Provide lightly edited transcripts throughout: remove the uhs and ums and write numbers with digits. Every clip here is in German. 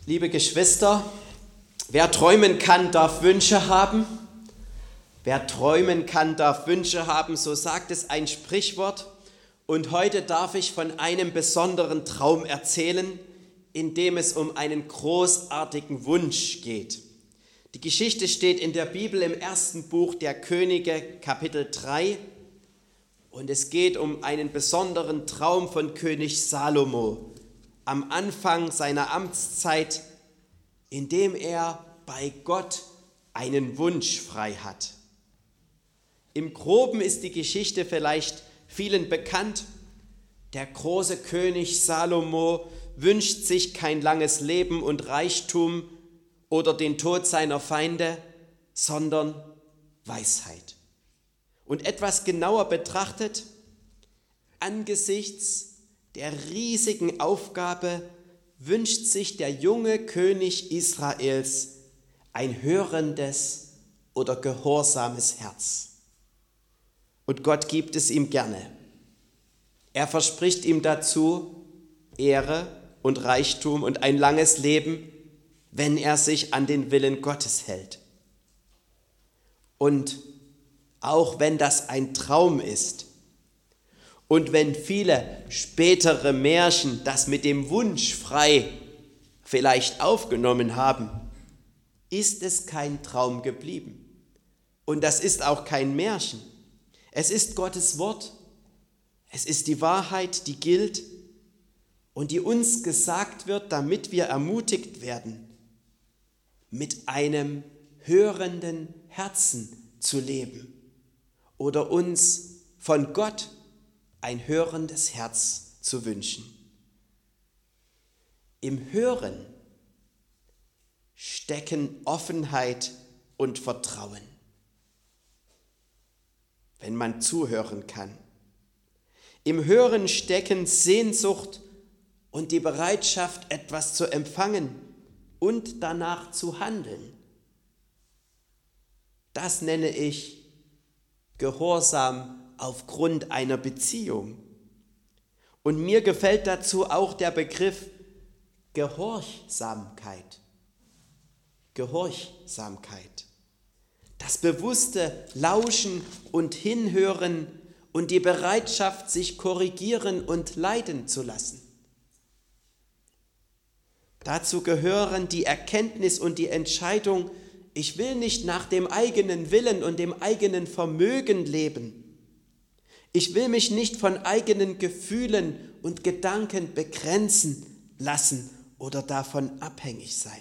Liebe Geschwister, wer träumen kann, darf Wünsche haben. Wer träumen kann, darf Wünsche haben, so sagt es ein Sprichwort. Und heute darf ich von einem besonderen Traum erzählen, in dem es um einen großartigen Wunsch geht. Die Geschichte steht in der Bibel im ersten Buch der Könige, Kapitel 3. Und es geht um einen besonderen Traum von König Salomo am Anfang seiner Amtszeit, in dem er bei Gott einen Wunsch frei hat. Im Groben ist die Geschichte vielleicht vielen bekannt. Der große König Salomo wünscht sich kein langes Leben und Reichtum oder den Tod seiner Feinde, sondern Weisheit. Und etwas genauer betrachtet, angesichts der riesigen Aufgabe wünscht sich der junge König Israels ein hörendes oder gehorsames Herz. Und Gott gibt es ihm gerne. Er verspricht ihm dazu Ehre und Reichtum und ein langes Leben, wenn er sich an den Willen Gottes hält. Und auch wenn das ein Traum ist und wenn viele spätere Märchen das mit dem Wunsch frei vielleicht aufgenommen haben, ist es kein Traum geblieben. Und das ist auch kein Märchen. Es ist Gottes Wort. Es ist die Wahrheit, die gilt und die uns gesagt wird, damit wir ermutigt werden, mit einem hörenden Herzen zu leben oder uns von Gott ein hörendes Herz zu wünschen. Im Hören stecken Offenheit und Vertrauen, wenn man zuhören kann. Im Hören stecken Sehnsucht und die Bereitschaft, etwas zu empfangen und danach zu handeln. Das nenne ich Gehorsam aufgrund einer Beziehung. Und mir gefällt dazu auch der Begriff Gehorsamkeit. Gehorsamkeit. Das bewusste Lauschen und Hinhören und die Bereitschaft, sich korrigieren und leiten zu lassen. Dazu gehören die Erkenntnis und die Entscheidung, ich will nicht nach dem eigenen Willen und dem eigenen Vermögen leben. Ich will mich nicht von eigenen Gefühlen und Gedanken begrenzen lassen oder davon abhängig sein.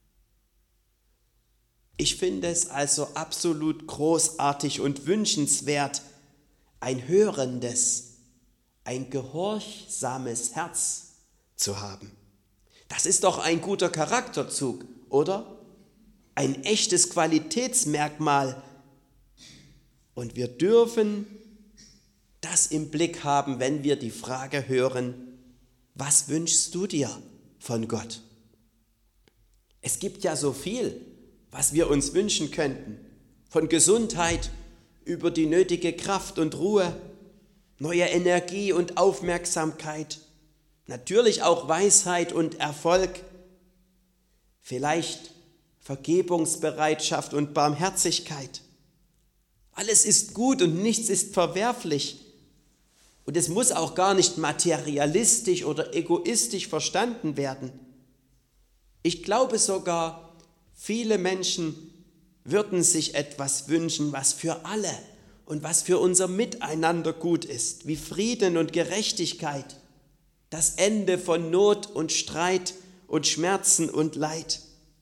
Ich finde es also absolut großartig und wünschenswert, ein hörendes, ein gehorsames Herz zu haben. Das ist doch ein guter Charakterzug, oder? Ein echtes Qualitätsmerkmal. Und wir dürfen das im Blick haben, wenn wir die Frage hören, was wünschst du dir von Gott? Es gibt ja so viel, was wir uns wünschen könnten. Von Gesundheit über die nötige Kraft und Ruhe, neue Energie und Aufmerksamkeit, natürlich auch Weisheit und Erfolg, vielleicht Vergebungsbereitschaft und Barmherzigkeit. Alles ist gut und nichts ist verwerflich. Und es muss auch gar nicht materialistisch oder egoistisch verstanden werden. Ich glaube sogar, viele Menschen würden sich etwas wünschen, was für alle und was für unser Miteinander gut ist, wie Frieden und Gerechtigkeit, das Ende von Not und Streit und Schmerzen und Leid.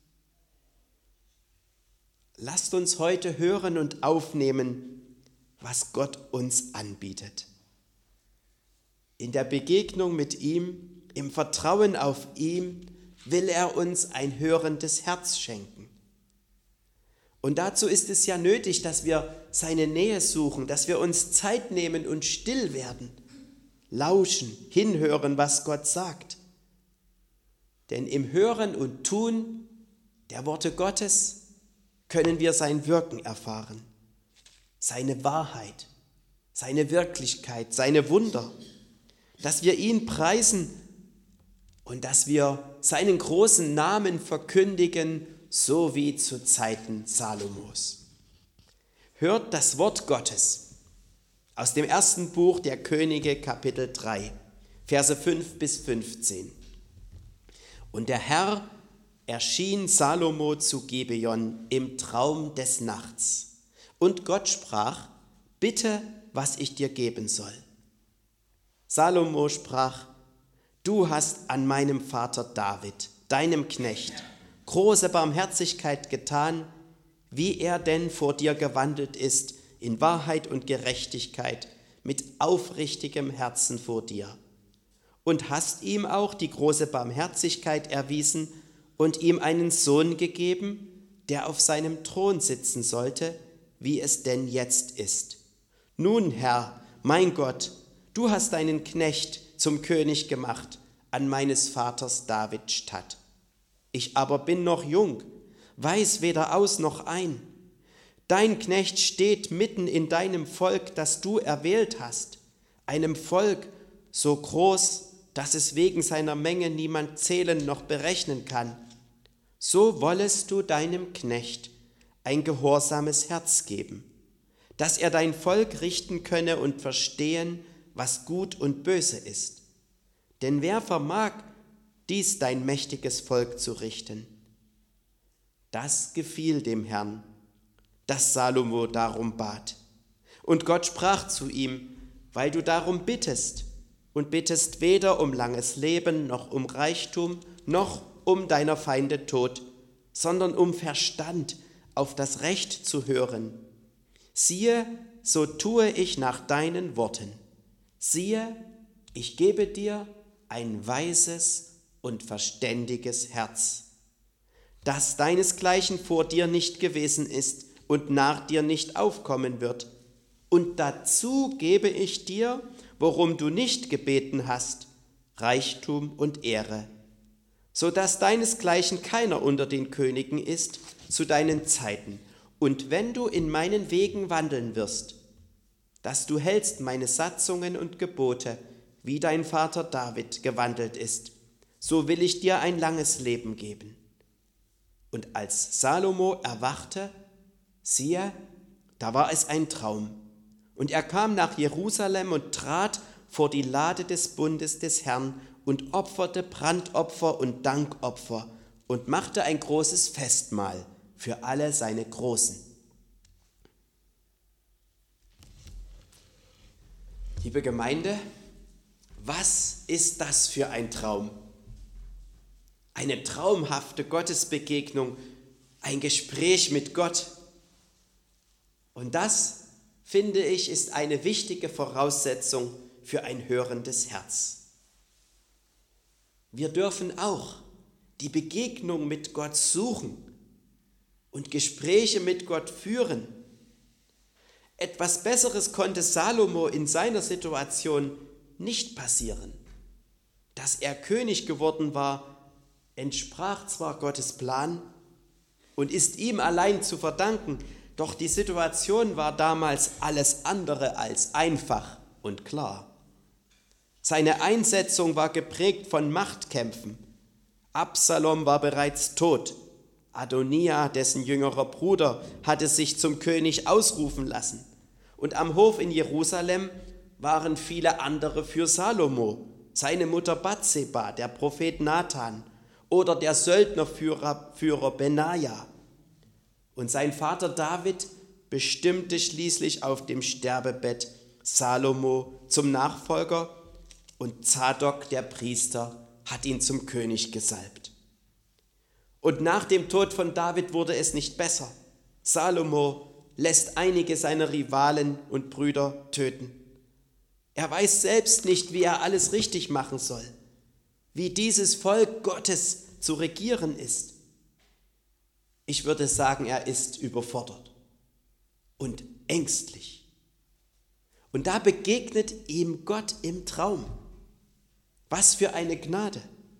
Lasst uns heute hören und aufnehmen, was Gott uns anbietet. In der Begegnung mit ihm, im Vertrauen auf ihn, will er uns ein hörendes Herz schenken. Und dazu ist es ja nötig, dass wir seine Nähe suchen, dass wir uns Zeit nehmen und still werden, lauschen, hinhören, was Gott sagt. Denn im Hören und Tun der Worte Gottes können wir sein Wirken erfahren, seine Wahrheit, seine Wirklichkeit, seine Wunder, dass wir ihn preisen und dass wir seinen großen Namen verkündigen, so wie zu Zeiten Salomos. Hört das Wort Gottes aus dem ersten Buch der Könige, Kapitel 3, Verse 5 bis 15. Und der Herr erschien Salomo zu Gibeon im Traum des Nachts. Und Gott sprach: Bitte, was ich dir geben soll. Salomo sprach: Du hast an meinem Vater David, deinem Knecht, große Barmherzigkeit getan, wie er denn vor dir gewandelt ist, in Wahrheit und Gerechtigkeit, mit aufrichtigem Herzen vor dir. Und hast ihm auch die große Barmherzigkeit erwiesen und ihm einen Sohn gegeben, der auf seinem Thron sitzen sollte, wie es denn jetzt ist. Nun, Herr, mein Gott, du hast deinen Knecht zum König gemacht an meines Vaters David statt. Ich aber bin noch jung, weiß weder aus noch ein. Dein Knecht steht mitten in deinem Volk, das du erwählt hast, einem Volk so groß, dass es wegen seiner Menge niemand zählen noch berechnen kann. So wollest du deinem Knecht ein gehorsames Herz geben, dass er dein Volk richten könne und verstehen, was gut und böse ist. Denn wer vermag, dies dein mächtiges Volk zu richten? Das gefiel dem Herrn, dass Salomo darum bat. Und Gott sprach zu ihm: Weil du darum bittest und bittest weder um langes Leben noch um Reichtum noch um deiner Feinde Tod, sondern um Verstand, auf das Recht zu hören. Siehe, so tue ich nach deinen Worten. Siehe, ich gebe dir ein weises und verständiges Herz, das deinesgleichen vor dir nicht gewesen ist und nach dir nicht aufkommen wird. Und dazu gebe ich dir, worum du nicht gebeten hast, Reichtum und Ehre, so dass deinesgleichen keiner unter den Königen ist zu deinen Zeiten. Und wenn du in meinen Wegen wandeln wirst, dass du hältst meine Satzungen und Gebote, wie dein Vater David gewandelt ist, so will ich dir ein langes Leben geben. Und als Salomo erwachte, siehe, da war es ein Traum. Und er kam nach Jerusalem und trat vor die Lade des Bundes des Herrn und opferte Brandopfer und Dankopfer und machte ein großes Festmahl für alle seine Großen. Liebe Gemeinde, was ist das für ein Traum? Eine traumhafte Gottesbegegnung, ein Gespräch mit Gott. Und das, finde ich, ist eine wichtige Voraussetzung für ein hörendes Herz. Wir dürfen auch die Begegnung mit Gott suchen und Gespräche mit Gott führen. Etwas Besseres konnte Salomo in seiner Situation nicht passieren. Dass er König geworden war, entsprach zwar Gottes Plan und ist ihm allein zu verdanken, doch die Situation war damals alles andere als einfach und klar. Seine Einsetzung war geprägt von Machtkämpfen. Absalom war bereits tot. Adonia, dessen jüngerer Bruder, hatte sich zum König ausrufen lassen. Und am Hof in Jerusalem waren viele andere für Salomo, seine Mutter Bathseba, der Prophet Nathan oder der Söldnerführer Benaja. Und sein Vater David bestimmte schließlich auf dem Sterbebett Salomo zum Nachfolger und Zadok, der Priester, hat ihn zum König gesalbt. Und nach dem Tod von David wurde es nicht besser. Salomo lässt einige seiner Rivalen und Brüder töten. Er weiß selbst nicht, wie er alles richtig machen soll, wie dieses Volk Gottes zu regieren ist. Ich würde sagen, er ist überfordert und ängstlich. Und da begegnet ihm Gott im Traum. Was für eine Gnade.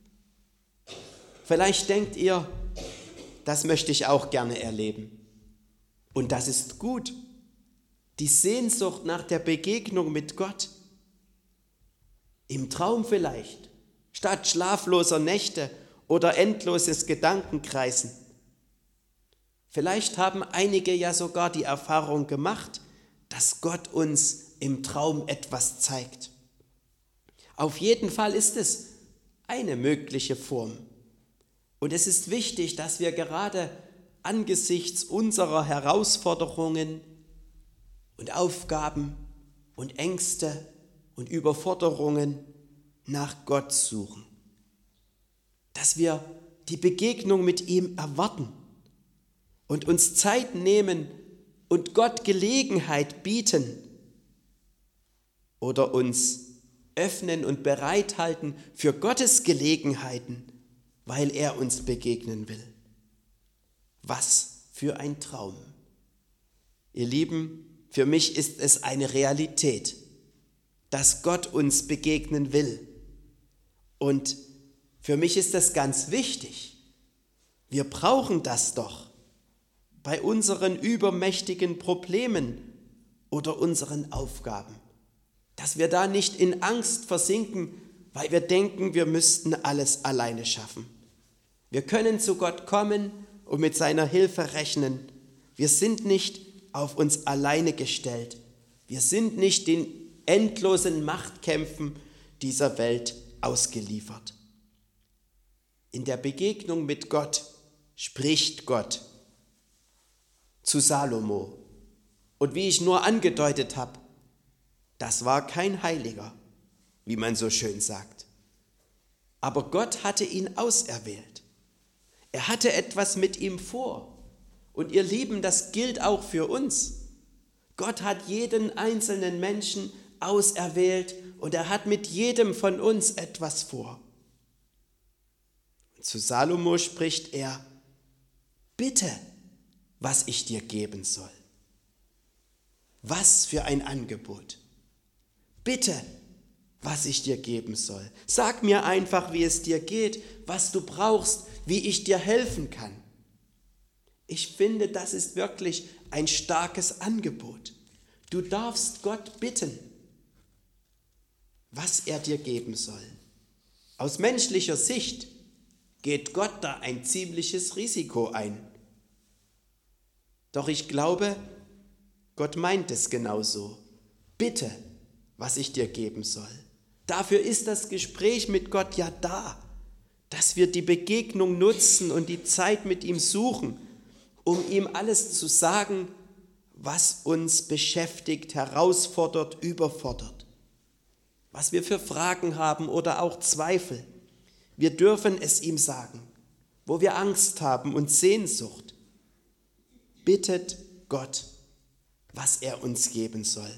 Vielleicht denkt ihr, das möchte ich auch gerne erleben. Und das ist gut. Die Sehnsucht nach der Begegnung mit Gott. Im Traum vielleicht statt schlafloser Nächte oder endloses Gedankenkreisen. Vielleicht haben einige ja sogar die Erfahrung gemacht, dass Gott uns im Traum etwas zeigt. Auf jeden Fall ist es eine mögliche Form. Und es ist wichtig, dass wir gerade angesichts unserer Herausforderungen und Aufgaben und Ängste und Überforderungen nach Gott suchen. Dass wir die Begegnung mit ihm erwarten und uns Zeit nehmen und Gott Gelegenheit bieten oder uns öffnen und bereithalten für Gottes Gelegenheiten, weil er uns begegnen will. Was für ein Traum. Ihr Lieben, für mich ist es eine Realität, dass Gott uns begegnen will. Und für mich ist das ganz wichtig. Wir brauchen das doch bei unseren übermächtigen Problemen oder unseren Aufgaben. Dass wir da nicht in Angst versinken, weil wir denken, wir müssten alles alleine schaffen. Wir können zu Gott kommen und mit seiner Hilfe rechnen. Wir sind nicht auf uns alleine gestellt. Wir sind nicht den endlosen Machtkämpfen dieser Welt ausgeliefert. In der Begegnung mit Gott spricht Gott zu Salomo. Und wie ich nur angedeutet habe, das war kein Heiliger, wie man so schön sagt. Aber Gott hatte ihn auserwählt. Er hatte etwas mit ihm vor. Und ihr Lieben, das gilt auch für uns. Gott hat jeden einzelnen Menschen auserwählt und er hat mit jedem von uns etwas vor. Und zu Salomo spricht er: Bitte, was ich dir geben soll. Was für ein Angebot. Bitte, was ich dir geben soll. Sag mir einfach, wie es dir geht, was du brauchst, wie ich dir helfen kann. Ich finde, das ist wirklich ein starkes Angebot. Du darfst Gott bitten, was er dir geben soll. Aus menschlicher Sicht geht Gott da ein ziemliches Risiko ein. Doch ich glaube, Gott meint es genauso. Bitte, was ich dir geben soll. Dafür ist das Gespräch mit Gott ja da, dass wir die Begegnung nutzen und die Zeit mit ihm suchen, um ihm alles zu sagen, was uns beschäftigt, herausfordert, überfordert, was wir für Fragen haben oder auch Zweifel. Wir dürfen es ihm sagen, wo wir Angst haben und Sehnsucht. Bittet Gott, was er uns geben soll.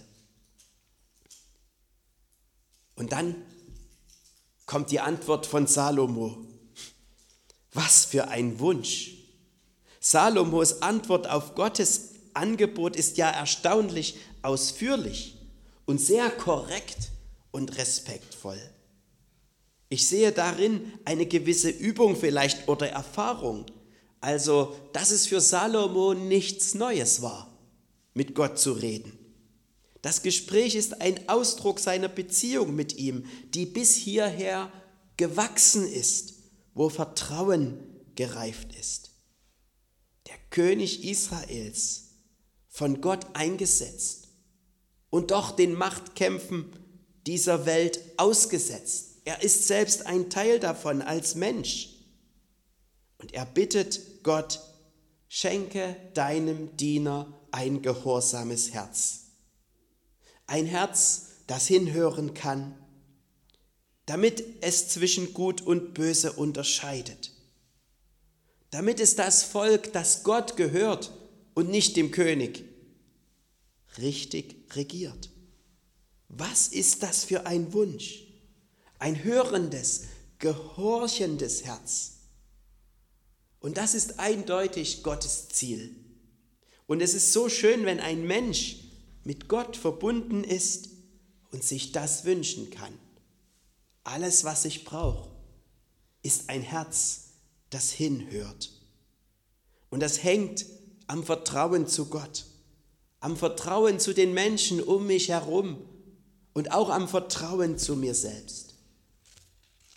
Und dann kommt die Antwort von Salomo. Was für ein Wunsch! Salomos Antwort auf Gottes Angebot ist ja erstaunlich ausführlich und sehr korrekt und respektvoll. Ich sehe darin eine gewisse Übung vielleicht oder Erfahrung, also dass es für Salomo nichts Neues war, mit Gott zu reden. Das Gespräch ist ein Ausdruck seiner Beziehung mit ihm, die bis hierher gewachsen ist, wo Vertrauen gereift ist. Der König Israels, von Gott eingesetzt und doch den Machtkämpfen dieser Welt ausgesetzt. Er ist selbst ein Teil davon als Mensch. Und er bittet Gott, schenke deinem Diener ein gehorsames Herz. Ein Herz, das hinhören kann, damit es zwischen Gut und Böse unterscheidet. Damit es das Volk, das Gott gehört und nicht dem König, richtig regiert. Was ist das für ein Wunsch? Ein hörendes, gehorchendes Herz. Und das ist eindeutig Gottes Ziel. Und es ist so schön, wenn ein Mensch mit Gott verbunden ist und sich das wünschen kann. Alles, was ich brauche, ist ein Herz, das hinhört. Und das hängt am Vertrauen zu Gott, am Vertrauen zu den Menschen um mich herum und auch am Vertrauen zu mir selbst.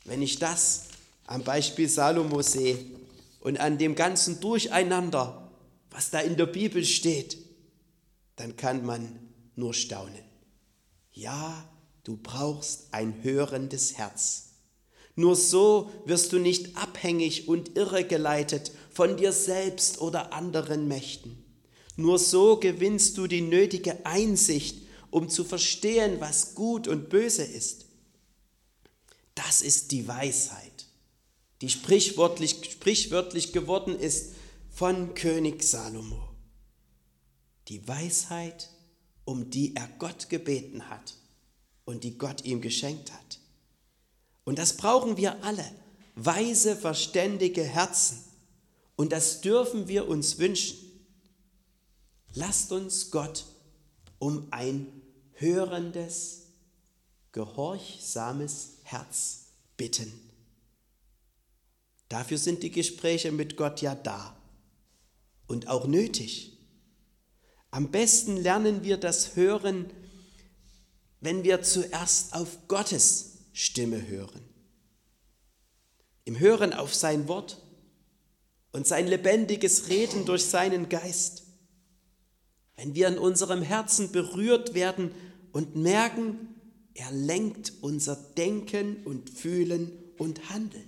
Wenn ich das am Beispiel Salomo sehe und an dem ganzen Durcheinander, was da in der Bibel steht, dann kann man nur staunen. Ja, du brauchst ein hörendes Herz. Nur so wirst du nicht abhängig und irregeleitet von dir selbst oder anderen Mächten. Nur so gewinnst du die nötige Einsicht, um zu verstehen, was gut und böse ist. Das ist die Weisheit, die sprichwörtlich geworden ist von König Salomo. Die Weisheit, um die er Gott gebeten hat und die Gott ihm geschenkt hat. Und das brauchen wir alle, weise, verständige Herzen. Und das dürfen wir uns wünschen. Lasst uns Gott um ein hörendes, gehorchsames Herz bitten. Dafür sind die Gespräche mit Gott ja da und auch nötig. Am besten lernen wir das Hören, wenn wir zuerst auf Gottes Stimme hören. Im Hören auf sein Wort und sein lebendiges Reden durch seinen Geist. Wenn wir in unserem Herzen berührt werden und merken, er lenkt unser Denken und Fühlen und Handeln.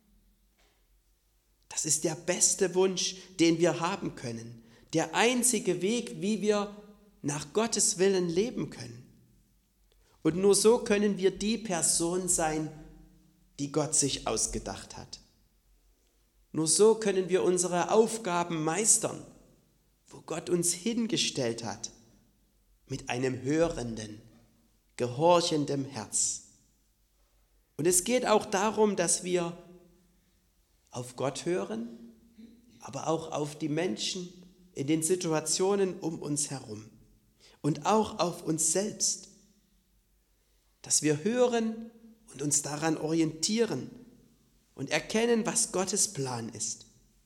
Das ist der beste Wunsch, den wir haben können. Der einzige Weg, wie wir nach Gottes Willen leben können. Und nur so können wir die Person sein, die Gott sich ausgedacht hat. Nur so können wir unsere Aufgaben meistern, wo Gott uns hingestellt hat, mit einem hörenden, gehorchendem Herz. Und es geht auch darum, dass wir auf Gott hören, aber auch auf die Menschen in den Situationen um uns herum und auch auf uns selbst. Dass wir hören und uns daran orientieren und erkennen, was Gottes Plan ist.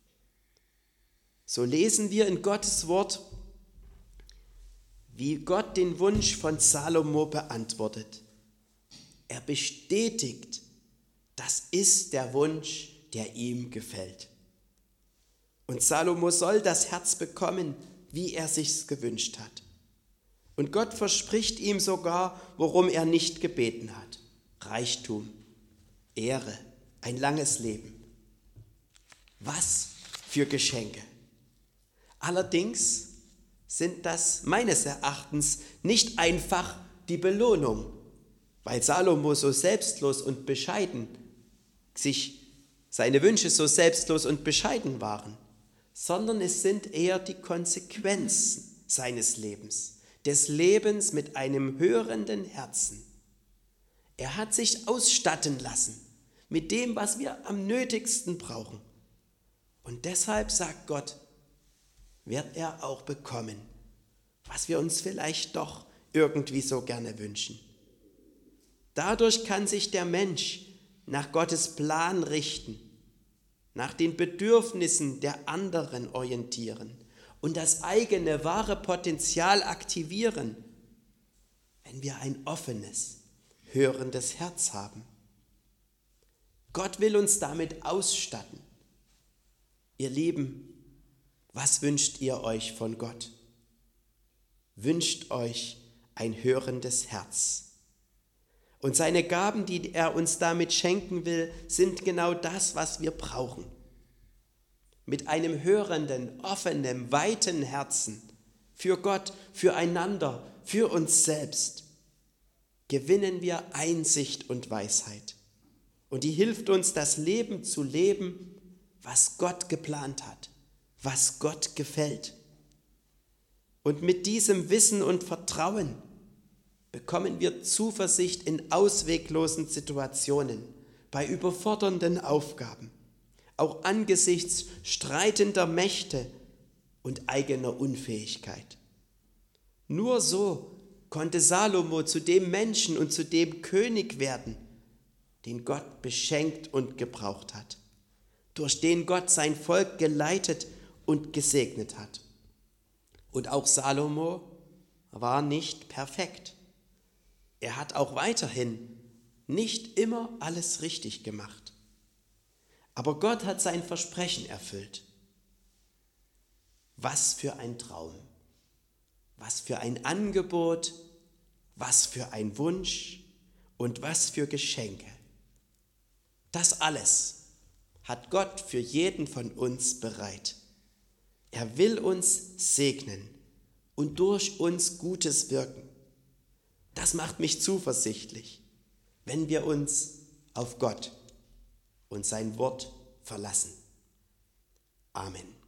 So lesen wir in Gottes Wort, wie Gott den Wunsch von Salomo beantwortet. Er bestätigt, das ist der Wunsch, der ihm gefällt. Und Salomo soll das Herz bekommen, wie er sich's gewünscht hat. Und Gott verspricht ihm sogar, worum er nicht gebeten hat. Reichtum, Ehre, ein langes Leben. Was für Geschenke. Allerdings sind das meines Erachtens nicht einfach die Belohnung, weil Salomo so selbstlos und bescheiden seine Wünsche so selbstlos und bescheiden waren, sondern es sind eher die Konsequenzen seines Lebens, des Lebens mit einem hörenden Herzen. Er hat sich ausstatten lassen mit dem, was wir am nötigsten brauchen. Und deshalb sagt Gott, wird er auch bekommen, was wir uns vielleicht doch irgendwie so gerne wünschen. Dadurch kann sich der Mensch nach Gottes Plan richten, nach den Bedürfnissen der anderen orientieren und das eigene wahre Potenzial aktivieren, wenn wir ein offenes, hörendes Herz haben. Gott will uns damit ausstatten. Ihr Lieben, was wünscht ihr euch von Gott? Wünscht euch ein hörendes Herz. Und seine Gaben, die er uns damit schenken will, sind genau das, was wir brauchen. Mit einem hörenden, offenen, weiten Herzen für Gott, füreinander, für uns selbst gewinnen wir Einsicht und Weisheit. Und die hilft uns, das Leben zu leben, was Gott geplant hat, was Gott gefällt. Und mit diesem Wissen und Vertrauen bekommen wir Zuversicht in ausweglosen Situationen, bei überfordernden Aufgaben, auch angesichts streitender Mächte und eigener Unfähigkeit. Nur so konnte Salomo zu dem Menschen und zu dem König werden, den Gott beschenkt und gebraucht hat, durch den Gott sein Volk geleitet und gesegnet hat. Und auch Salomo war nicht perfekt. Er hat auch weiterhin nicht immer alles richtig gemacht. Aber Gott hat sein Versprechen erfüllt. Was für ein Traum, was für ein Angebot, was für ein Wunsch und was für Geschenke. Das alles hat Gott für jeden von uns bereit. Er will uns segnen und durch uns Gutes wirken. Das macht mich zuversichtlich, wenn wir uns auf Gott und sein Wort verlassen. Amen.